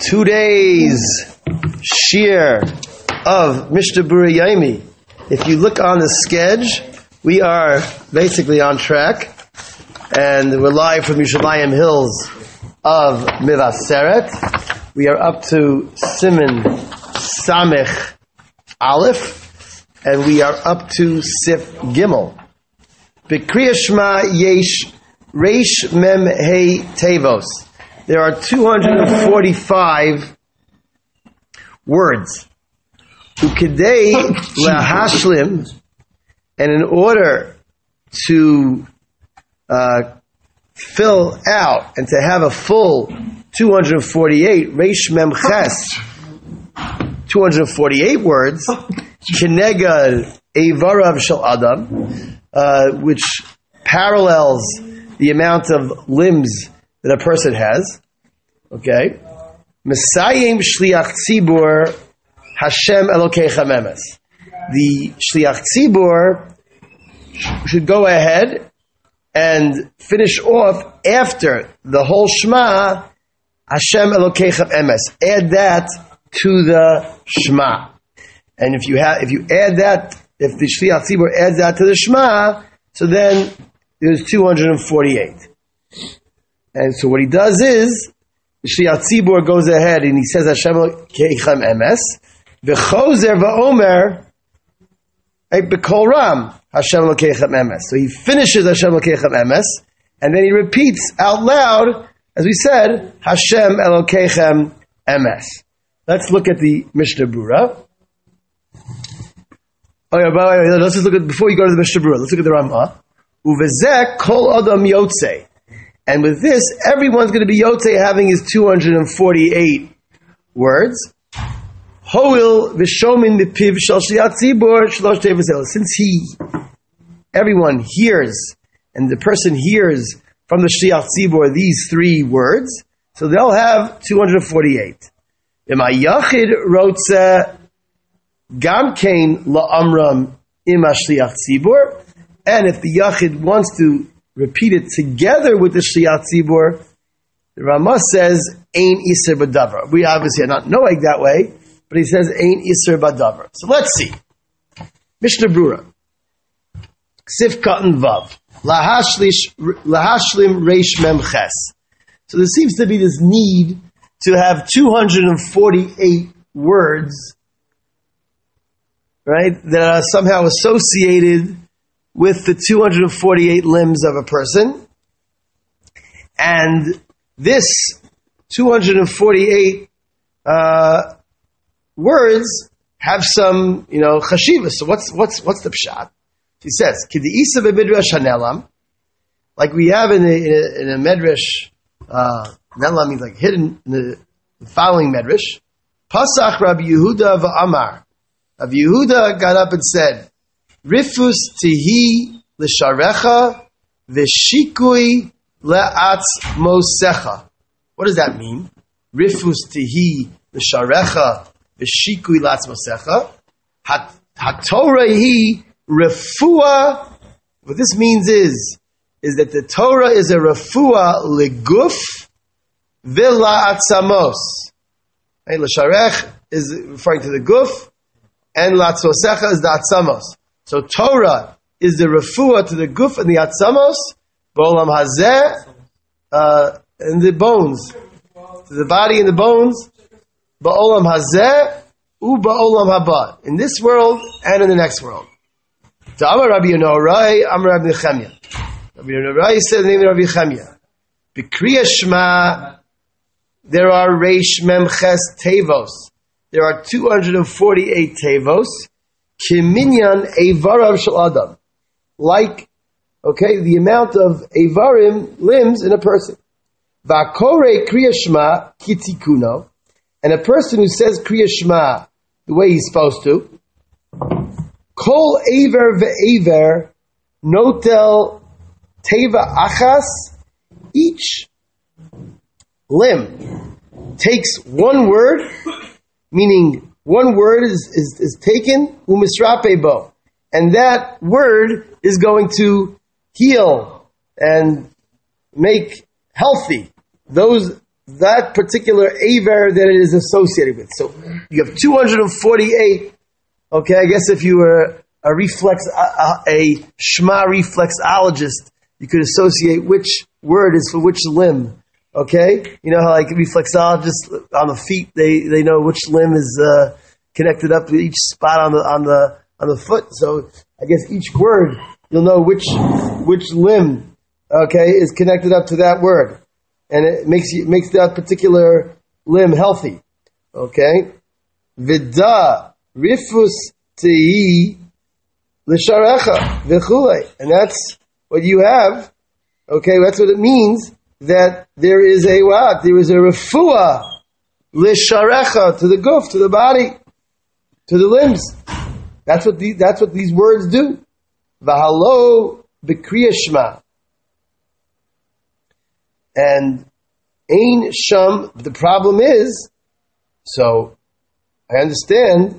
Today's shir of Mishnah Berurah Yomi. If you look on the sketch, we are basically on track, and we're live from Yerushalayim Hills of Mivaseret. We are up to Siman Samech Aleph, and we are up to Sif Gimel. B'Kriyas Shema Yesh Reish Mem Hey Tevos. There are 245 words. Ukidei lahashlim, and in order to fill out and to have a full 248, Reish Mem Ches, 248 words, Kenegad Eivarav Shel Adam, which parallels the amount of limbs that a person has. Okay. Mesayim Shliach Tzibur Hashem Elokeichem Emes. The Shliach Tzibur should go ahead and finish off after the whole Shema, Hashem Elokeichem Emes. Add that to the Shema. And if you add that, if the Shliach Tzibur adds that to the Shema, so then there's 248. And so what he does is, Shliach Tzibur goes ahead and he says Hashem Elokeichem Emes, v'chozer v'omer b'kol ram Hashem Elokeichem Emes. So he finishes Hashem Elokeichem Emes, and then he repeats out loud, as we said, Hashem Elokeichem Emes. Let's look at the Mishnah Berurah. Oh yeah, by the way, let's just look at, before you go to the Mishnah Berurah, let's look at the Ramah. Uvezek kol adam yotzei. And with this, everyone's going to be yotzei having his 248 words. Hoil v'shomin mipiv shel shliach tzibur shlosh tevos el. Since everyone hears, and the person hears from the shliach tzibur these three words, so they'll have 248. Ima yachid rotze gam kein la'amram ima shliach tzibur. And if the yachid wants to repeat it together with the Shliach Tzibur, the Ramah says, Ein Iser B'Davar. We obviously are not knowing that way, but he says, Ein Iser B'Davar. So let's see. Mishnah Berurah. Sif Katan Vav. Lahashlim Reish Mem Ches. So there seems to be this need to have 248 words, right, that are somehow associated with the 248 limbs of a person. And this 248 words have some, chashiva. So what's the pshat? He says, K'di'isa b'midrash hanelam, like we have in a medrash, nelam means like hidden in the following medrash, Pasach Rabbi Yehuda v'amar. Rabbi Yehuda got up and said, Rifus tihi l'sharecha v'shikui le'atz mosecha. What does that mean? Rifus tihi l'sharecha v'shikui le'atz mosecha. HaTorah hi refuah. What this means is that the Torah is a refuah leguf v'la'atzamos. Right? L'sharech is referring to the guf, and la'atz mosecha is the atzamos. So Torah is the refuah to the guf and the atzamos, b'olam hazeh, and the bones, to the body and the bones, b'olam hazeh, b'olam haba, in this world and in the next world. So Amar Rabbi Yonorai, Amar Rabbi Nechemia. Rabbi Yonorai said the name of Rabbi Nechemia. B'Kriyas Shema, there are Reish Mem Ches Tevos. There are 248 Tevos. Kiminyan Eivarav Shel Adam. Like, the amount of Eivarim, limbs in a person. Va'korei Kriyas Shema kitikuno. And a person who says Kriyas Shema the way he's supposed to. Kol Eiver ve'Eiver notel teva achas. Each limb takes one word, meaning one word is taken, umisrape bo. And that word is going to heal and make healthy those that particular aver that it is associated with. So you have 248. Okay, I guess if you were a Shema reflexologist, you could associate which word is for which limb. Okay, you know how like reflexologists on the feet, they know which limb is connected up to each spot on the foot. So I guess each word you'll know which limb, okay, is connected up to that word, and it makes that particular limb healthy. Okay, vida rifus tei l'sharecha v'chulei, and that's what you have. Okay, that's what it means. That there is a what? There is a refuah l'sharecha to the guf, to the body, to the limbs. That's what these words do. V'halo b'kriya shema. And ein sham. The problem is, so I understand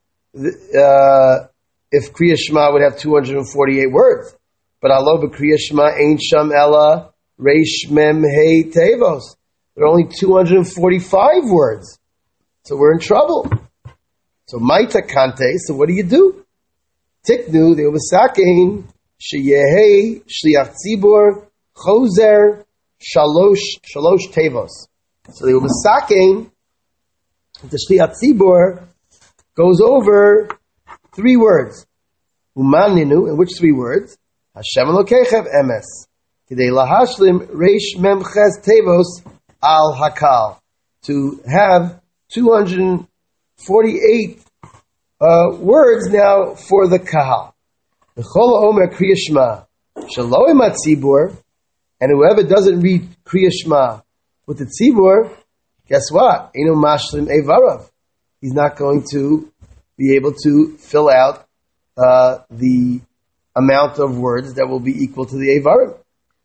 if kriya shema would have 248 words, but halo b'kriya shema ein sham ella. Reish Mem Hey Tevos. There are only 245 words. So we're in trouble. So Maita Kante, so what do? Tiknu, they were saking, Sheyehei, Shliach Tzibur, Choser, Shalosh Tevos. So they were saking, the Shliach Tzibur goes over 3 words. Umaninu, and which 3 words? Hashem Elokeichem Emes. Kidei lahashlim reish memches tevos al hakal, to have 248 words now for the kahal. V'chol omer kriya shema shelo im hatzibur, and whoever doesn't read kriya shema with the tzibur, guess what? Eino mashlim evarav. He's not going to be able to fill out the amount of words that will be equal to the evarim.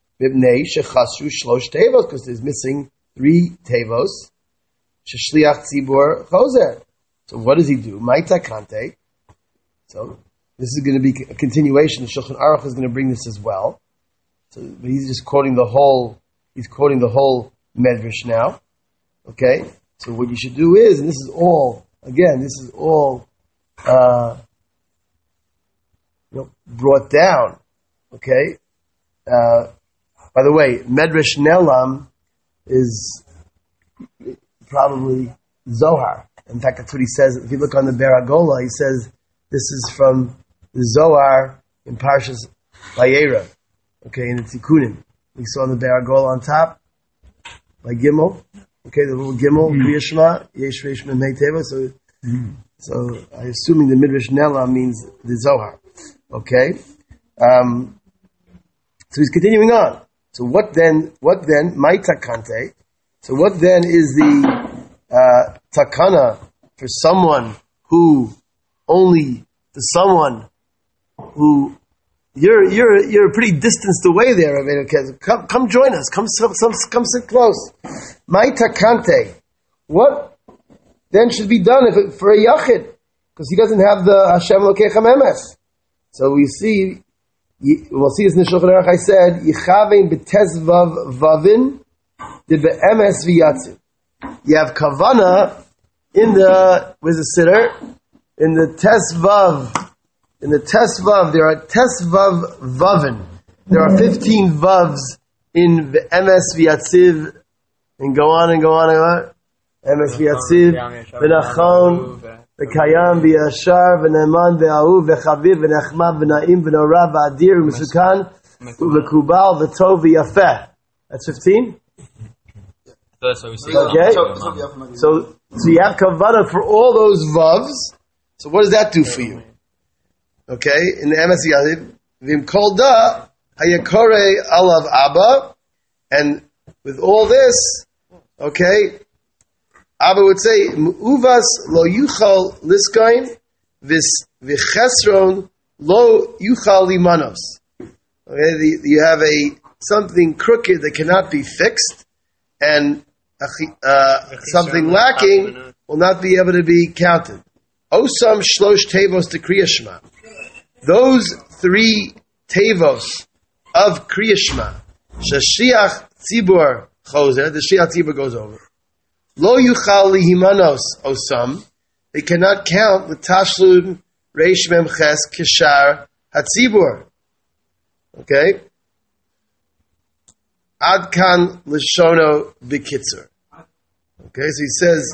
Because there's missing 3 tevos. Sheshliach tzibur choser. So what does he do? Maita kante. So this is going to be a continuation. The Shulchan Aruch is going to bring this as well. So, but he's just quoting the whole. He's quoting the whole medrash now. Okay. So what you should do is, and this is all brought down. Okay. By the way, Medrash Nelam is probably Zohar. In fact, that's what he says. If you look on the Beragola, he says this is from the Zohar in Parshas Vayera. Okay, in the Tikkunim. We saw the Beragola on top, by Gimel. Okay, the little Gimel, Kriya Shema, Yesh Reish Mem Hei Teva. So I'm assuming the Midrash Nelam means the Zohar. Okay? So he's continuing on. So what then, Maita Kante? So what then is the takana for someone who you're pretty distanced away there, okay? Come join us, come sit close. Maita Kante. What then should be done for a yachid? Because he doesn't have the Hashem Elokeichem Emes. So we'll see this in the Shulchan Aruch. I said, Yichavein b'tezvav vavin, did be'emes v'yatziv. You have kavana in the, where's the sitter? In the tesvav. In the tesvav, there are tesvav vavin. There are 15 vavs in be'emes v'yatziv, and go on. Emes v'yatziv, v'nachon, v'kayam v'yashar, v'neman v'ahuv, v'chaviv, v'nechmav, v'na'im, v'nora, v'adir, v'sukan, v'kubal, v'tov, v'yafeh. That's 15? That's what we see. Okay. So you have kavanah for all those vavs. So what does that do for you? Okay, in the Emes v'yatziv, v'im kol da, hayakore alav abba, and with all this, okay, Abba would say, "Uvas lo yuchal liskain, v'chesron lo yuchal limanos." Okay, you have something crooked that cannot be fixed, and something lacking will not be able to be counted. Osam shlosh tevos to Kriya Shema. Those 3 tevos of Kriya Shema, Shashiach Tzibur choser, the Shliach Tzibur goes over. Lo yuchal lihimanos osam, they cannot count the tashlud reish mem ches kishar hatzibur. Okay? Ad kan lishono b'kitzur. Okay, so he says,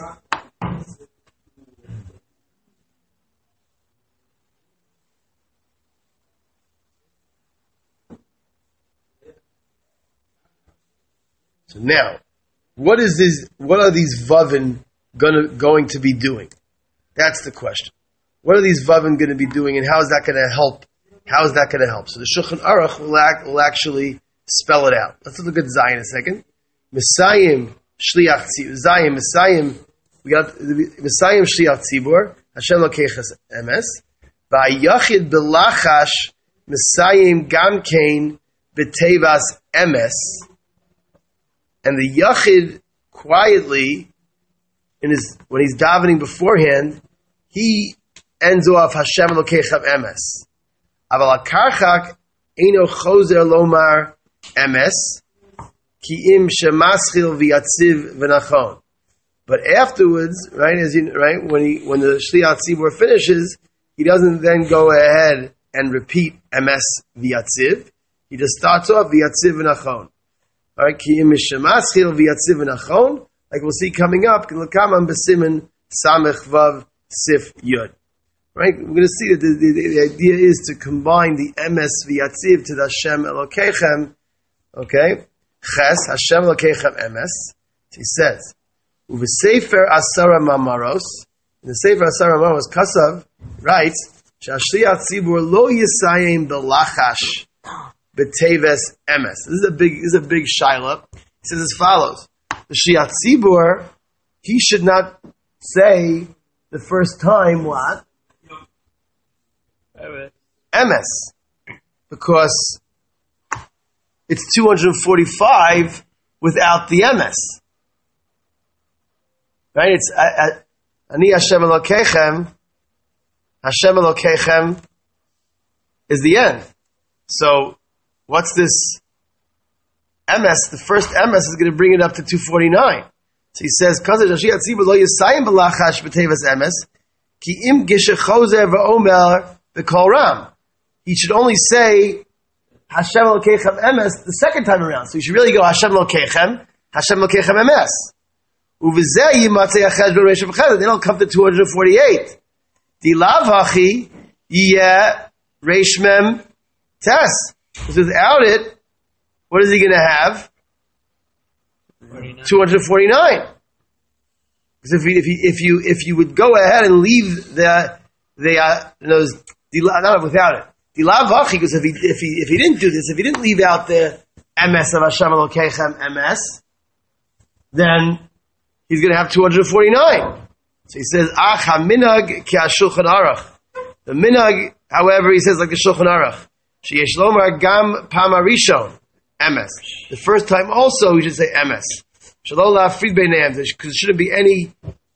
so now, what are these Vavin going to be doing? That's the question. What are these Vavin going to be doing, and how is that going to help? How is that going to help? So the Shulchan Aruch will actually spell it out. Let's look at Zayin a second. Messiah Shliach Tzibur. Zayin Messiah. We got Messiah Shliach Tzibur. Hashem Lokechas Emes. Va'yachid belachash Messiah Gamkein b'tevas Emes. And the Yachid quietly, when he's davening beforehand, he ends off Hashem Lokechem Emes. Aval Akarchak Eino Choser Lomar Emes Ki Im Shemaschil V'Yatziv V'Nachon. But afterwards, right, when the Shliach Tzibur finishes, he doesn't then go ahead and repeat Emes V'Yatziv. He just starts off V'Yatziv V'Nachon. Alright, Ki Im Shemaschil V'Yatziv V'Nachon, like we'll see coming up, L'kamam B'Simen Samech Vav Sif Yud. Right, we're going to see that the idea is to combine the Emes V'Yatziv to the Hashem Elokechem. Okay, Ches Hashem Elokechem Emes. He says, U'v'Sefer Asara Mamaros. In the Sefer Asara Mamaros, Kasav writes, Shashliach Tzibur lo Yisayim Belachash B'Teves Emes. This is a big shaila. He says as follows: the Shliach Tzibur, he should not say the first time what? Emes, because it's 245 without the Emes. Right? It's Ani Hashem Elokechem. Hashem Elokechem is the end. So what's this Emes? The first Emes is going to bring it up to 249. So he says, "Kazer Shliach Tzibur lo yisayim belachash b'tevas Emes ki im gishe chozer v'omer." The Kol Ram. He should only say Hashem Elokechem Emes the second time around. So you should really go Hashem Elokechem Emes. Uvizeh yimatzei achesh b'reish v'chedet. They don't come to 248. Dilav hachi yeh reish mem tes. Because without it, what is he going to have? 249. Because if you would go ahead and leave those not without it. Dilav hachi, because if he didn't do this, if he didn't leave out the Emes of Hashem Elokechem Emes, then he's going to have 249. So he says, Ach ha-minhag ki ha-shulchan aruch. The minhag, however, he says like the Shulchan Aruch. Sheyesh lomar gam pam harishon Emes. The first time also we should say Emes. Shalom la'afrid beineim, because there shouldn't be any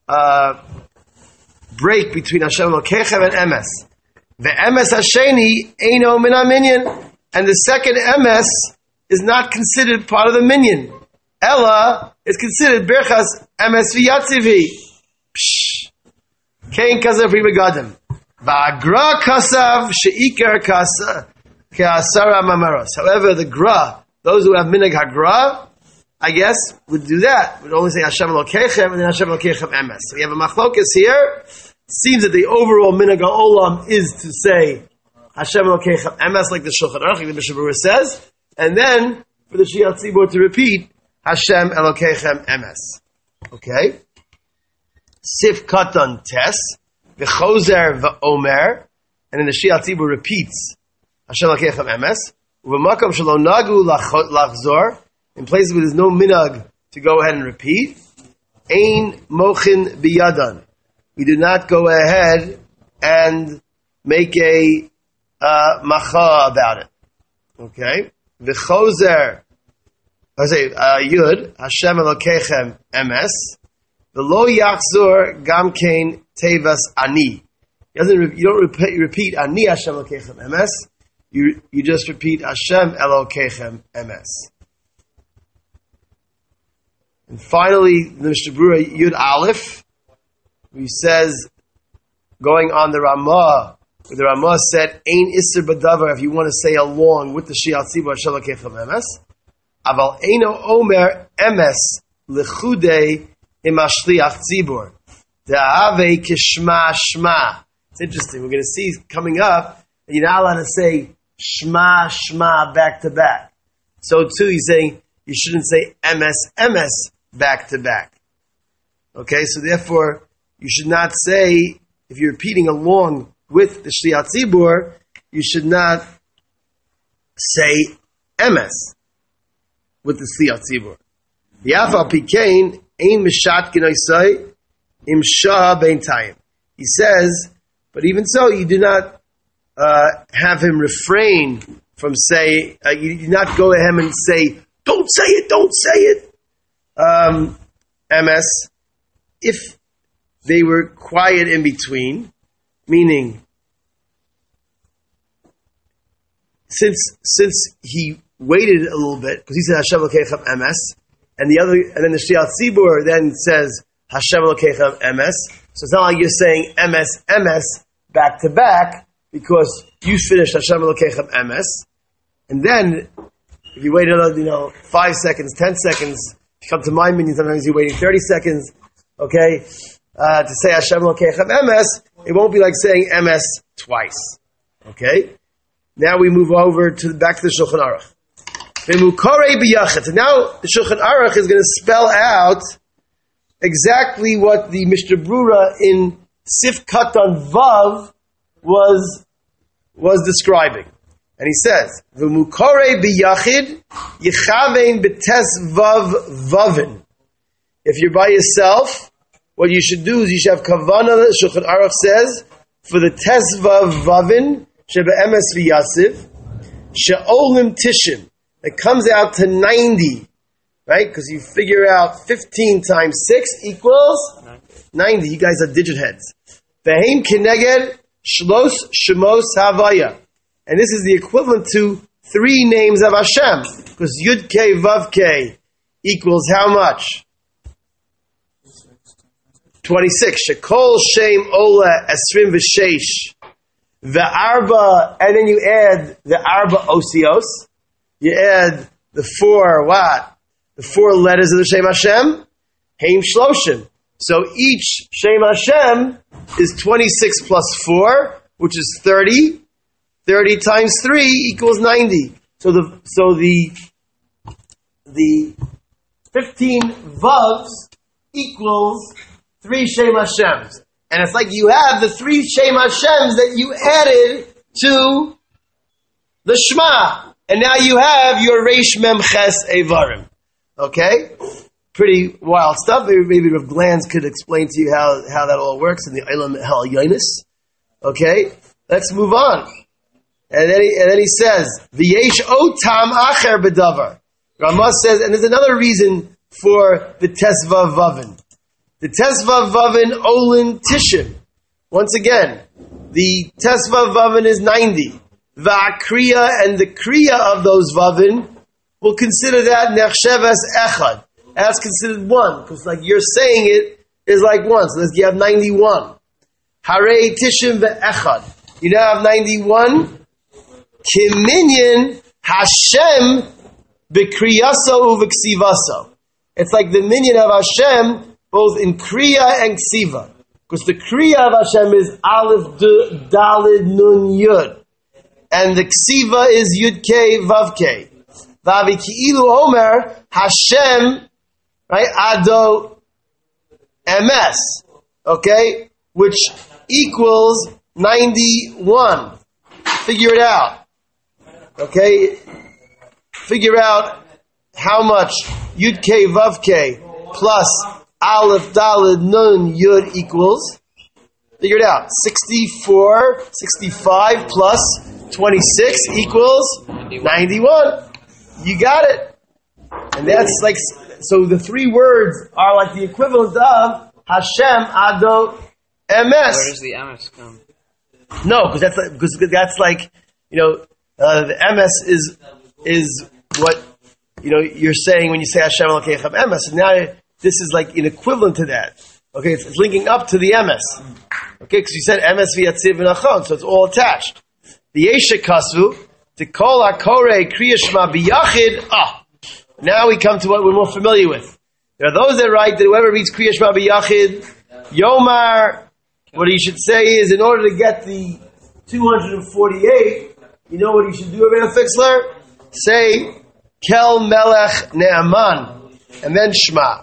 break between Hashem Elokechem and Emes. The Emes Hasheni Eino min ha-minyan, and the second Emes is not considered part of the minyan. Ella is considered Birchas Emes V'Yatzivi. Kein kazav ribegadim. Va'agra kasav she'ikar kasa ke'asara mamaros. However, the gra, those who have minhag hagra, I guess, would do that. Would only say Hashem Elokechem and then Hashem Elokechem Emes. So we have a machlokas here. It seems that the overall minhag ha'olam is to say Hashem Elokechem Emes, like the Shulchan Aruch, like the Mishnah Berurah says, and then for the Shliach Tzibur to repeat Hashem Elokechem Emes. Okay? Sif Katan Tes, V'chozer V'omer, and then the Shliach Tzibur repeats Hashem Elokechem Emes, U'v'makom shelo nagu lachzor, in places where there's no minhag to go ahead and repeat, Ein mochin biyadan. We do not go ahead and make a macha about it. Okay? V'chozer, I say Yud, Hashem Elokechem Emes, V'lo yachzor gam kein tevas ani. You don't repeat ani Hashem Elokechem Emes. You just repeat Hashem Elokechem Emes. And finally, the Mishnah Berurah Yud Aleph, he says, going on the Ramah, where the Ramah said, Ein Isser B'davar, if you want to say along with the Shiat Tzibur Hashem L'keichem Emes, Aval Eino Omer Emes L'chudei Im Ashliach Tzibur, De'ave Kishma Shma. It's interesting, we're going to see coming up, that you're not allowed to say Shma Shma back to back. So too, he's saying, you shouldn't say MS back to back. Okay, so therefore, you should not say, if you're repeating along with the Shliat Tzibur, you should not say MS with the Shliat Tzibur. Yafal Pikein, Ein Mishat Ginoisai, Im Shah Bein Tayim. He says, but even so, you do not have him refrain from saying, you do not go to him and say, don't say it. MS, if they were quiet in between, meaning, since he waited a little bit, because he said Hashem L'keichem MS, and then the Shliat Tzibur then says Hashem L'keichem MS, so it's not like you're saying MS back to back, because you finished Hashem L'keichem MS, and then, if you wait another, 5 seconds, 10 seconds, you come to my minion, sometimes you're waiting 30 seconds, okay, to say Hashem L'keichem MS, it won't be like saying MS twice. Okay? Now we move over back to the Shulchan Aruch. And now the Shulchan Aruch is going to spell out exactly what the Mishnah Berurah in Sif Katan Vav was describing. And he says, V'mukore b'yachid yichavein b'tes vav vavin. If you're by yourself, what you should do is you should have kavanah, Shulchan Aruch says, for the tes vav vavin, shebe'emes v'yasiv, she'olim tishim. It comes out to 90, right? Because you figure out 15 times 6 equals 90. You guys are digit heads. V'heim kineged shlos shemos havaya. And this is the equivalent to 3 names of Hashem. Because Yud K Vav K equals how much? 26. Shekol Shem Ola Esrim V'Sheish. The Arba, and then you add the Arba Osios. You add the 4 what? The 4 letters of the Shem Hashem. Heim Shloshim. So each Shem Hashem is 26 plus 4, which is 30. 30 times 3 equals 90. So the 15 Vavs equals 3 Shem Hashems. And it's like you have the 3 Shem Hashems that you added to the Shema. And now you have your Reish Mem Ches Evarim. Okay? Pretty wild stuff. Maybe Rav Glanz could explain to you how that all works in the Eilam Hal Yonis. Okay? Let's move on. And then he says, V'yesh o tam acher b'davar. Ramah says, and there's another reason for the tesvav vavin. The tesvav vavin olin tishim. Once again, the tesvav vavin is 90. Va'akriya, and the kriya of those vavin, we'll consider that nechshev as echad. That's considered 1, because like you're saying it is like 1. So you have 91. Harei tishim ve'echad. You now have 91. Kiminyan Hashem b'kriyaso u'v'ksivaso. It's like the minyan of Hashem, both in kriya and ksiva. Because the kriya of Hashem is Aleph, Dalid, Nun, Yud. And the ksiva is Yud, K, Vav, K. Vavi ki'ilu Omer, Hashem, right, Ado, MS. Okay? Which equals 91. Figure it out. Okay, figure out how much Yud K Vav K plus Aleph Daled Nun Yud equals. Figure it out. 64, 65 plus 26 equals 91. You got it. And that's like, so the 3 words are like the equivalent of Hashem Ado MS. Where does the MS come? No, because that's like, the MS is what, you're saying when you say Hashem Elokeichem MS. And now this is like an equivalent to that. Okay, it's linking up to the emes. Okay, because you said emes v'yatziv v'nachon, so it's all attached. The Yesha Kasvu, to call Akore Kriyashma biyachid. Now we come to what we're more familiar with. There are those that write that whoever reads Kriyashma biyachid, Yomar, what he should say is, in order to get the 248, you know what he should do, Rabbi Fixler? Say, Kel Melech Ne'aman, and then Shema.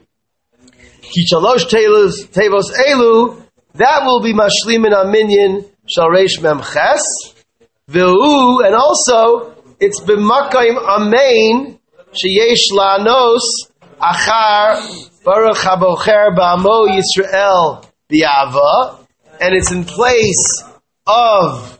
Ki Shalosh Tevos Elu, that will be Mashlimin Aminyan Shal Reish Mem Ches, Ve'u, and also, it's B'makayim Amein, Sheyesh La'anos, Achar, Baruch HaBocher Ba'amo Yisrael B'Yava, and it's in place of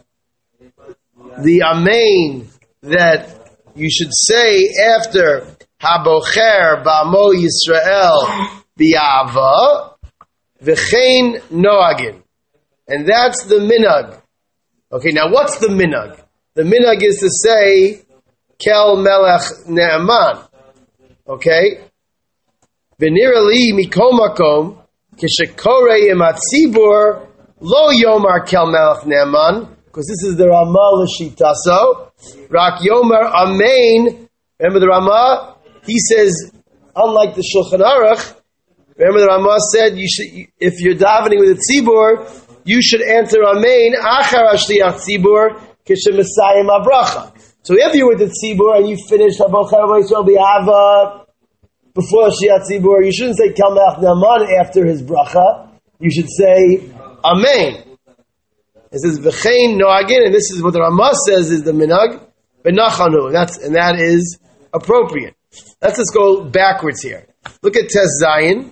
the Amein that you should say after HaBocher Ba'amo Yisrael B'Yava, V'chein Noagin. And that's the minhag. Okay, now what's the minhag? The minhag is to say, Kel Melech Ne'aman. Okay? V'nira li mikol makom, k'shekore im hatzibur, lo yomar Kel Melech Ne'aman, because this is the Ramah l'shitaso, rak yomar amein. Remember the Ramah? He says, unlike the Shulchan Aruch, remember the Ramah said, you should, if you're davening with a tzibur, you should answer Amein achar hashliach tzibur kishemasayim abracha. So if you're with the tzibur and you finished Habocher Yisrael B'Yava before Shliach tzibur, you shouldn't say Kel Melech Ne'aman after his bracha. You should say Amein. It says V'chein Noagin, and this is what the Ramah says is the minhag V'nachanu, and that is appropriate. Let's just go backwards here. Look at Tes Zayin.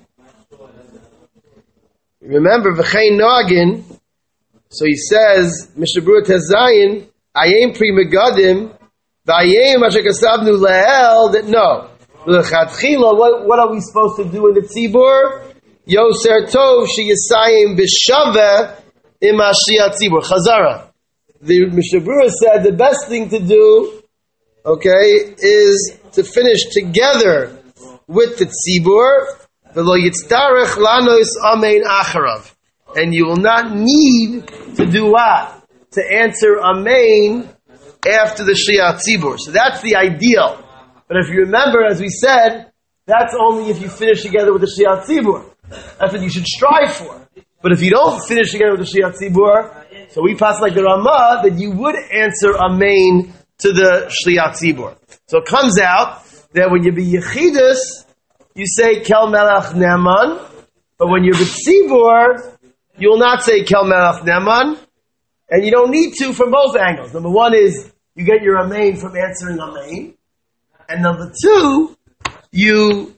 Remember, V'chein Noagin, so he says, Mishnah Berurah Tes Zayin, Ayem Pri Megadim, V'ayem Asher Kasavnu Lehel, that no. L'chatchila, what are we supposed to do in the tzibur? Yoser Tov Sheyisayim B'Shaveh Im Mashiach Tzibur. Chazara. The Mishnah Berurah said the best thing to do, okay, is to finish together with the tzibur, v'lo yitzdarech lanos amein acharav, and you will not need to do what? To answer amein after the shliach tzibur. So that's the ideal. But if you remember, as we said, that's only if you finish together with the shliach tzibur. That's what you should strive for. But if you don't finish together with the shliach tzibur, so we pass like the Ramah that you would answer amein to the shliach tzibur. So it comes out that when you be yechidus, you say Kel Melech Ne'aman, but when you're b'tzibur, you will not say Kel Melech Ne'aman, and you don't need to from both angles. Number one is you get your amein from answering amein, and number two, you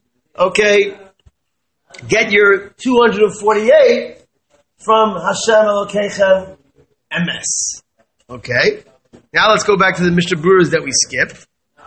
get your 248 from Hashem Elokeichem Emes. Okay, now let's go back to the Mishnah Berurahs that we skipped.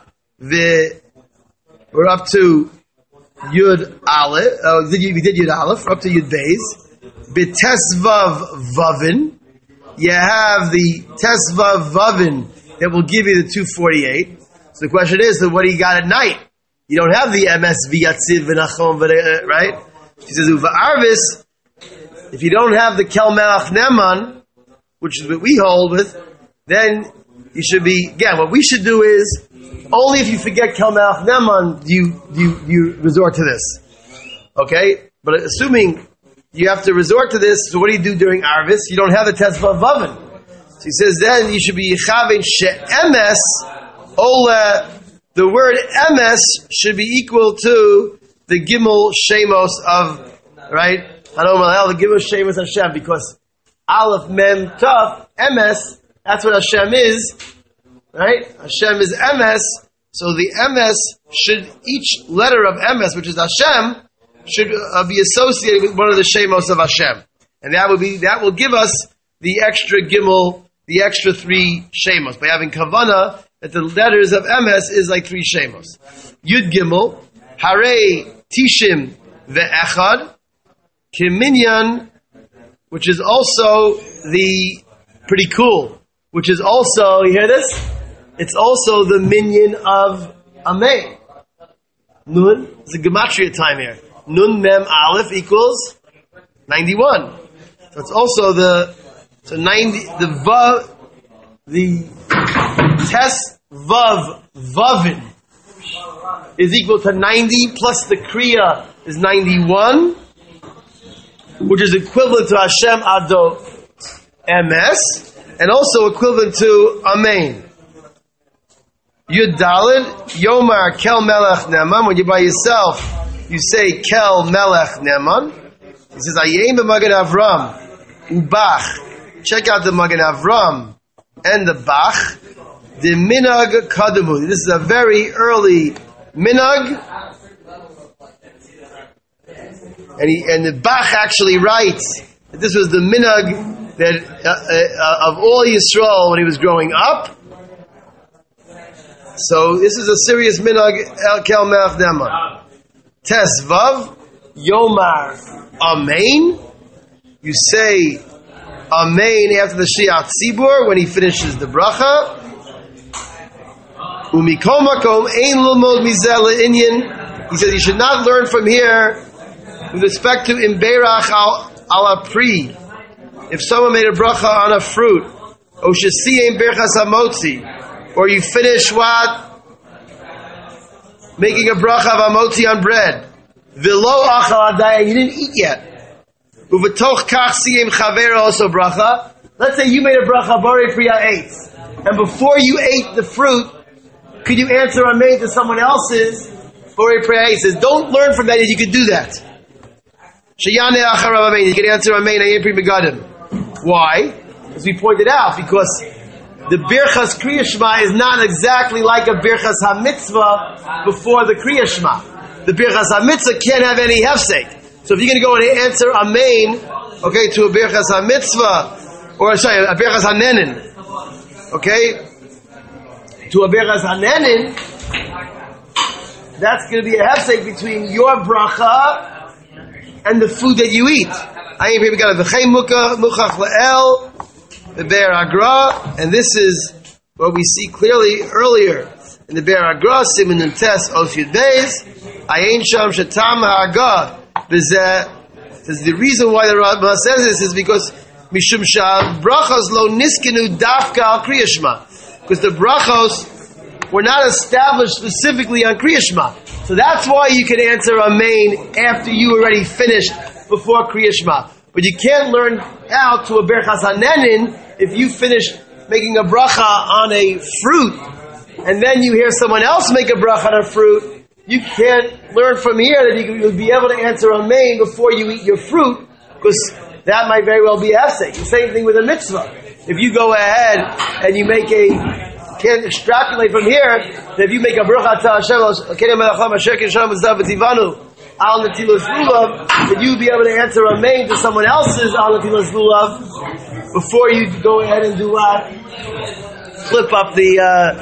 We're up to Yud Aleph. We did Yud Aleph. We're up to Yud Beis. B'Tesvav Vavin. You have the Tesvav Vavin that will give you the 248. So the question is, so what do you got at night? You don't have the MS V'Yatziv V'Nachon, right? He says, Uva'arvis, if you don't have the Kel Melech Ne'aman, which is what we hold with, then you should be, again, what we should do is, only if you forget Kel Melech Ne'aman, you resort to this. Okay? But assuming you have to resort to this, so what do you do during Arvis? You don't have the Tesvav Vavin. So he says then you should be Yechaven She'emes Ola. The word Emes should be equal to the Gimel Shemos of, right? Hanom Alel, the Gimel Shemos Hashem, because Aleph Mem Tov, Emes, that's what Hashem is. Right? Hashem is Emes, so the Emes should, each letter of Emes, which is Hashem, should be associated with one of the Shemos of Hashem. And that will give us the extra Gimel, the extra 3 Shemos, by having Kavanah, that the letters of Emes is like 3 Shemos. Yud Gimel, Hare Tishim Ve'echad, Kiminyan, which is also the, pretty cool, which is also, you hear this? It's also the minyan of Amein. Nun, it's a gematria time here. Nun Mem Aleph equals 91. So it's also the 90, the Tes Vav, Vavin is equal to 90 plus the Kriya is 91, which is equivalent to Hashem Ado MS, and also equivalent to Amen. Yud Daled, Yomar Kel Melech Neman. When you're by yourself, you say Kel Melech Neman. He says, Ayem b'Magen Avram, Ubach. Check out the Magen Avram and the Bach. The Minag Kadamu. This is a very early Minag. And the Bach actually writes that this was the Minag that of all Yisrael when he was growing up. So this is a serious minhag el kel melech neman. Tes vav yomar amen. You say amen after the Shiat Tzibur when he finishes the bracha. Umikol makom ein lulmod mizeh le'inyan. He says you should not learn from here with respect to imberach al apri. If someone made a bracha on a fruit, o shesiyem berchas hamotzi, or you finish what? Making a bracha of hamotzi on bread. V'lo achal adaya, you didn't eat yet. Uv'toch kach siyem chaver also bracha. Let's say you made a bracha, Borei Priya ate. And before you ate the fruit, could you answer amen to someone else's Borei Priya ate? He says, don't learn from that, you could do that. Sheyane acharav amen, you can answer amen, ayem pri megadim. Why? As we pointed out, because the Birchas Kriya Shema is not exactly like a Birchas HaMitzvah before the Kriya Shema. The Birchas HaMitzvah can't have any hefsek. So if you're going to go and answer Amen, okay, to a Birchas HaMitzvah, or sorry, a Birchas HaNenin, okay, to a Birchas HaNenin, that's going to be a hefsek between your bracha and the food that you eat. I ain't got the V'chein Muchach Le'el, the Be'er Agra, and this is what we see clearly earlier in the Be'er Agra, Siman and Tes Os Yud Beis, Ayin Sham Shetam Ha'agah, B'zeh. The reason why the Rambam says this is because Mishum Shah Brachos Lo Niskenu Dafka Al Kriya Shema, because the Brachos were not established specifically on Kriya Shema. So that's why you can answer Amen after you already finished before Kriya Shema. But you can't learn out to a Berchas HaNenin if you finish making a bracha on a fruit and then you hear someone else make a bracha on a fruit. You can't learn from here that you'll be able to answer Amen before you eat your fruit, because that might very well be a hefsek. The same thing with a mitzvah. If you go ahead and you make can't extrapolate from here that if you make a bracha to Hashem, al netilas lulav, that you be able to answer amen to someone else's al netilas lulav before you go ahead and do what? Flip up the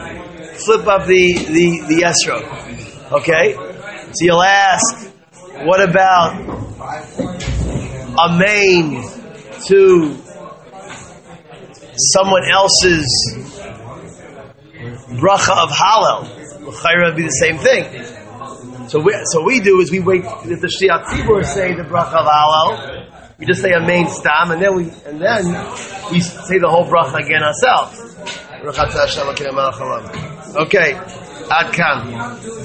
esrog. Okay? So you'll ask, what about amen to someone else's bracha of Hallel? L'chayra would be the same thing. So we do is we wait if the Shiat Tzibur say the bracha of Hallel, we just say amen stam, and then we say the whole bracha again ourselves. Okay, ad kan.